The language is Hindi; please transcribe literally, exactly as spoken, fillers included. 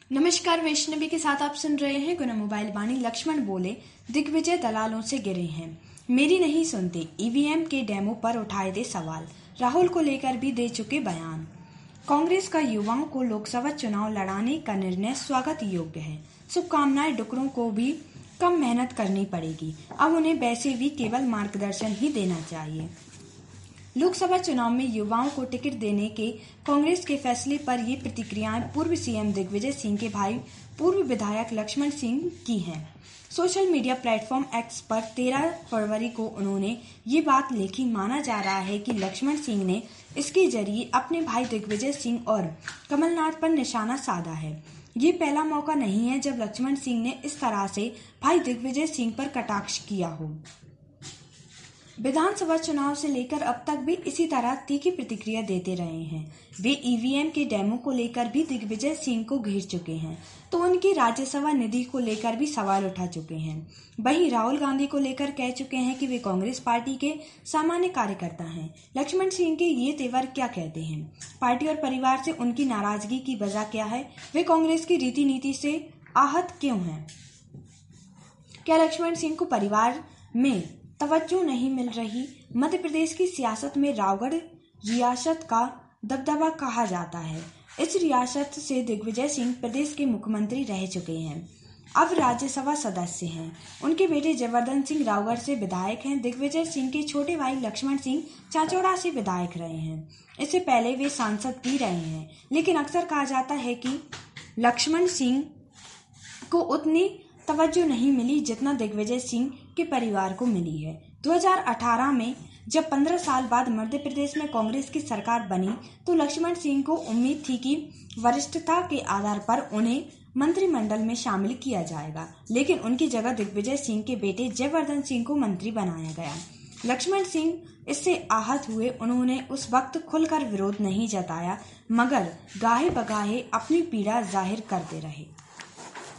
नमस्कार, वैष्णवी के साथ आप सुन रहे हैं गुना मोबाइल वाणी। लक्ष्मण बोले, दिग्विजय दलालों से गिरे हैं, मेरी नहीं सुनते। ईवीएम के डेमो पर उठाए थे सवाल, राहुल को लेकर भी दे चुके बयान। कांग्रेस का युवाओं को लोकसभा चुनाव लड़ाने का निर्णय स्वागत योग्य है। शुभकामनाएं, डुकरों को भी कम मेहनत करनी पड़ेगी। अब उन्हें वैसे भी केवल मार्गदर्शन ही देना चाहिए। लोकसभा चुनाव में युवाओं को टिकट देने के कांग्रेस के फैसले पर ये प्रतिक्रियाएं पूर्व सीएम दिग्विजय सिंह के भाई पूर्व विधायक लक्ष्मण सिंह की हैं। सोशल मीडिया प्लेटफॉर्म एक्स पर तेरह फरवरी को उन्होंने ये बात लिखी। माना जा रहा है कि लक्ष्मण सिंह ने इसके जरिए अपने भाई दिग्विजय सिंह और कमलनाथ पर निशाना साधा है। ये पहला मौका नहीं है जब लक्ष्मण सिंह ने इस तरह से भाई दिग्विजय सिंह पर कटाक्ष किया हो। विधानसभा चुनाव से लेकर अब तक भी इसी तरह तीखी प्रतिक्रिया देते रहे हैं। वे ईवीएम के डेमो को लेकर भी दिग्विजय सिंह को घेर चुके हैं, तो उनकी राज्यसभा निधि को लेकर भी सवाल उठा चुके हैं। वहीं राहुल गांधी को लेकर कह चुके हैं कि वे कांग्रेस पार्टी के सामान्य कार्यकर्ता हैं। लक्ष्मण सिंह के ये तेवर क्या कहते हैं? पार्टी और परिवार से उनकी नाराजगी की वजह क्या है? वे कांग्रेस की रीति नीति से आहत क्यों हैं? क्या लक्ष्मण सिंह को परिवार में तवज्जो नहीं मिल रही? मध्य प्रदेश की सियासत में रावगढ़ रियासत का दबदबा कहा जाता है। इस रियासत से दिग्विजय सिंह प्रदेश के मुख्यमंत्री रह चुके हैं, अब राज्यसभा सदस्य हैं। उनके बेटे जयवर्धन सिंह रावगढ़ से विधायक हैं। दिग्विजय सिंह के छोटे भाई लक्ष्मण सिंह चाचौड़ा से विधायक रहे हैं। इससे पहले वे सांसद भी रहे हैं, लेकिन अक्सर कहा जाता है कि लक्ष्मण सिंह को उतनी तवज्जो नहीं मिली जितना दिग्विजय सिंह के परिवार को मिली है। दो हज़ार अठारह में जब पंद्रह साल बाद मध्य प्रदेश में कांग्रेस की सरकार बनी, तो लक्ष्मण सिंह को उम्मीद थी कि वरिष्ठता के आधार पर उन्हें मंत्रिमंडल में शामिल किया जाएगा, लेकिन उनकी जगह दिग्विजय सिंह के बेटे जयवर्धन सिंह को मंत्री बनाया गया। लक्ष्मण सिंह इससे आहत हुए। उन्होंने उस वक्त खुलकर विरोध नहीं जताया, मगर गाहे बगाहे अपनी पीड़ा जाहिर करते रहे।